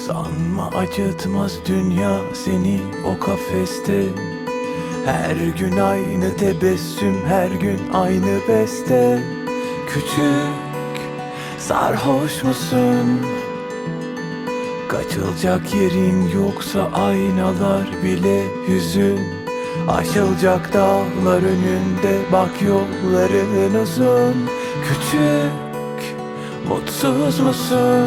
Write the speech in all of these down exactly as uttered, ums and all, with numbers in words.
Sanma acıtmaz dünya seni o kafeste. Her gün aynı tebessüm, her gün aynı beste. Küçük, sarhoş musun? Kaçılacak yerin yoksa aynalar bile hüzün. Aşılacak dağlar önünde, bak yolların uzun. Küçük, mutsuz musun?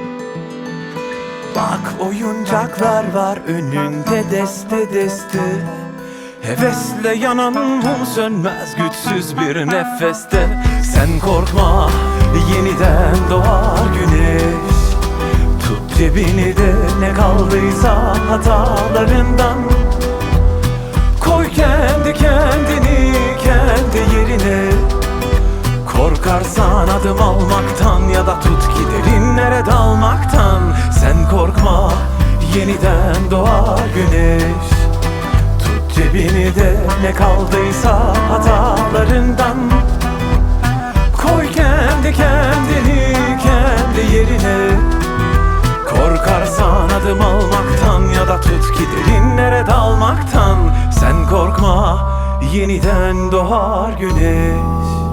Bak oyuncaklar var önünde deste deste. Hevesle yanan mum sönmez güçsüz bir nefeste. Sen korkma, yeniden doğar güneş. Tut cebini de ne kaldıysa hatalarından. Koy kendi kendini kendi yerine. Korkarsan adım almaktan ya da tut ki derinlere dalmaktan. Sen korkma, yeniden doğar güneş. Tut cebini de ne kaldıysa hatalarından. Koy kendi kendini kendi yerine. Korkarsan adım almaktan ya da tut ki derinlere dalmaktan. Sen korkma, yeniden doğar güneş.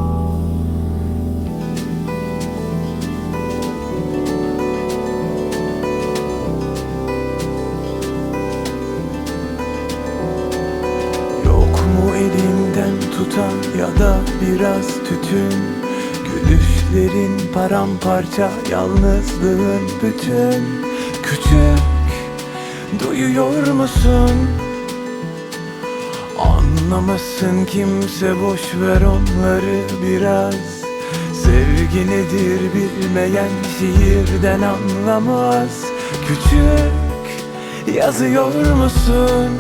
Elinden tutan ya da biraz tütün. Gülüşlerin paramparça, yalnızlığın bütün. Küçük, duyuyor musun? Anlamasın kimse, boş ver onları biraz. Sevgi nedir bilmeyen şiirden anlamaz. Küçük, yazıyor musun?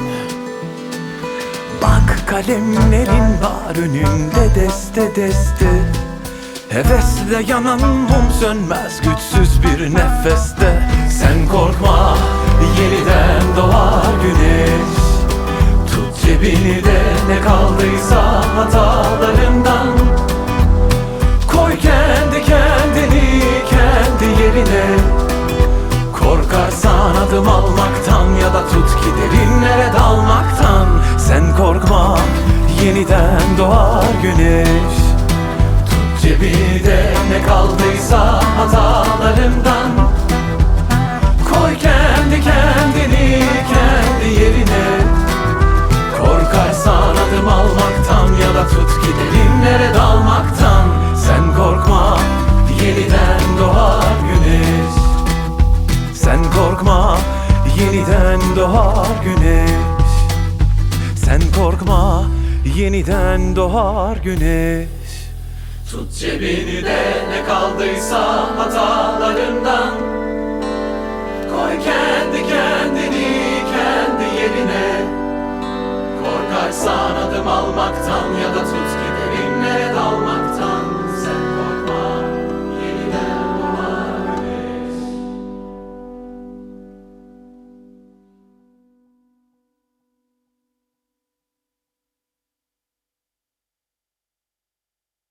Bak kalemlerin var önünde deste deste. Hevesle yanan mum sönmez güçsüz bir nefeste. Sen korkma, yeniden doğar güneş. Tut cebini de ne kaldıysa hatalarından. Koy kendi kendini kendi yerine. Korkarsan adım almaktan ya da tut ki derinlere dalmaktan. Sen korkma, yeniden doğar güneş. Tut cebini de ne kaldıysa hatalarından. Koy kendi kendini kendi yerine. Korkarsan adım almaktan ya da tut ki derinlere dalmaktan. Sen korkma, yeniden doğar güneş. Sen korkma, yeniden doğar güneş. Sen korkma, yeniden doğar güneş. Tut cebini de ne kaldıysa hatalarından. Koy kendi kendini kendi yerine. Korkarsan adım almaktan ya da tut